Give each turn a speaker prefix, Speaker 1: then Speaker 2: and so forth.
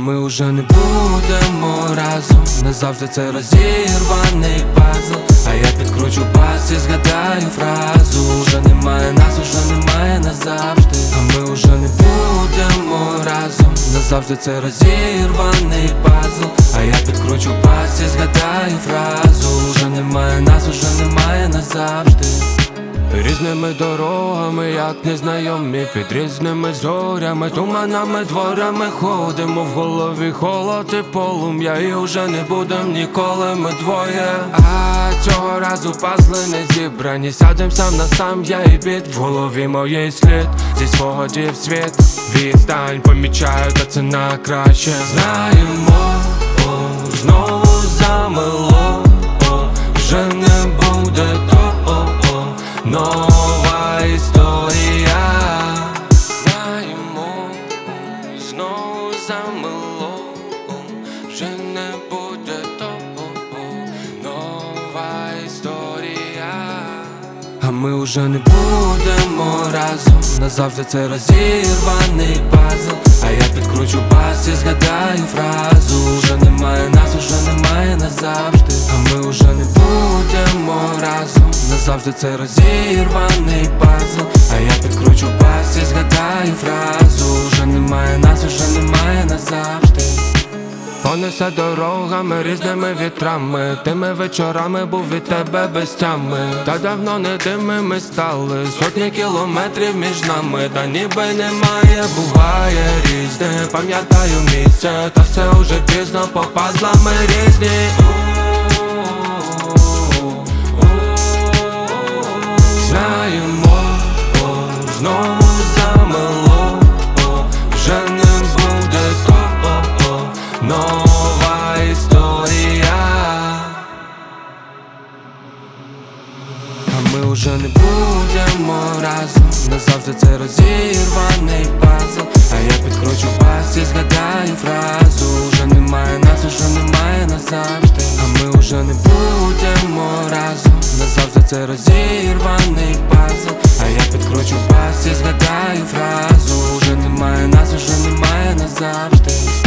Speaker 1: ми уже не будемо разом. Назавжди це розірваний пазл. А я підкручу бас і згадаю фразу: уже немає нас, уже немає назавжди. А ми уже не будемо разом. Назавжди це розірваний пазл. А я підкручу бас і згадаю фразу: уже немає нас, уже немає назавжди. Різними дорогами, як незнайомі, під різними зорями, туманами, дворами ходимо. В голові холод і полум'я, і вже не будем ніколи ми двоє. А цього разу пазли не зібрані. Сядем сам на сам, я і біт. В голові моєї слід, зі спогадів світ. Відстань помічаю, та це на краще. Знаємо, знову замило, вже не буде того. Нова історія. Знаємо, знову замило, вже не буде того. Нова історія. А ми уже не будемо разом. Назавжди це розірваний пазл. А я підкручу бас і згадаю фразу: уже немає нас, уже немає назавжди. А ми уже не будемо разом. Назавжди це розірваний пазл. А я підкручу бас і згадаю фразу: уже немає нас, уже немає назавжди. Понесе дорогами, різними вітрами, тими вечорами був від тебе без тями. Та давно не тими ми стали, сотні кілометрів між нами. Та ніби немає, буває різне. Пам'ятаю місце, та все уже пізно, по пазлами різні. Знаємо, знову замило, вже не буде того. Нова історія. А ми уже не будемо разом. Назавжди це розірваний пазл. А я підкручу бас і згадаю фразу: уже немає нас, уже немає назавжди. А ми уже не будемо разом. Назавжди це розірваний пазл. А я підкручу бас і згадаю фразу: уже немає нас, уже немає назавжди.